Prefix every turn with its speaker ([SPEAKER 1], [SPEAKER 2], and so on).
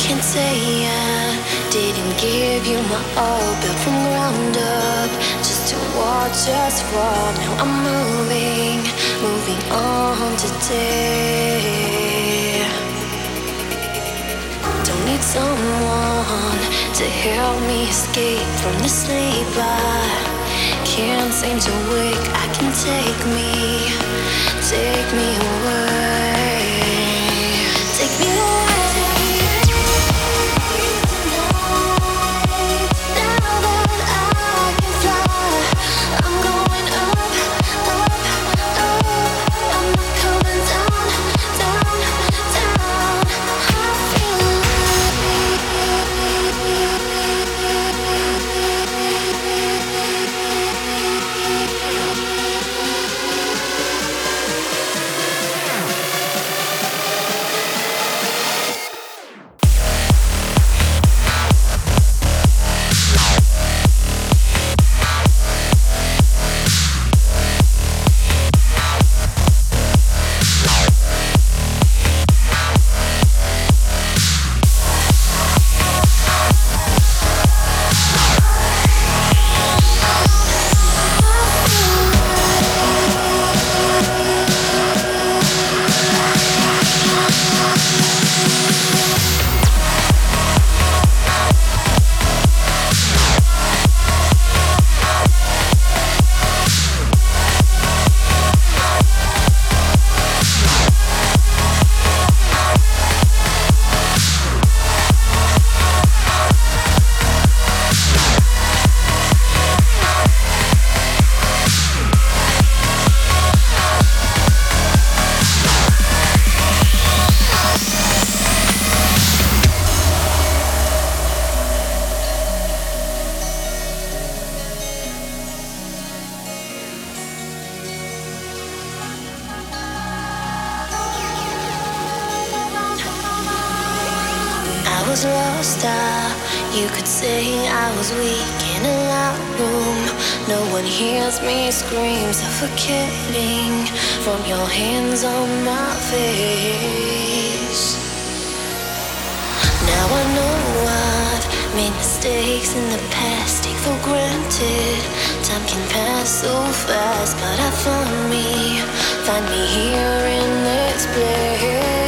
[SPEAKER 1] can't say I didn't give you my all, built from ground up, just to watch us fall. Now I'm moving on today. Don't need someone to help me escape from the sleep I can't seem to wake. I can take me away. Take me away. Was lost, you could say I was weak in a loud room. No one hears me scream, suffocating from your hands on my face. Now I know I've made mistakes in the past, take for granted. Time can pass so fast, but I find me here in this place.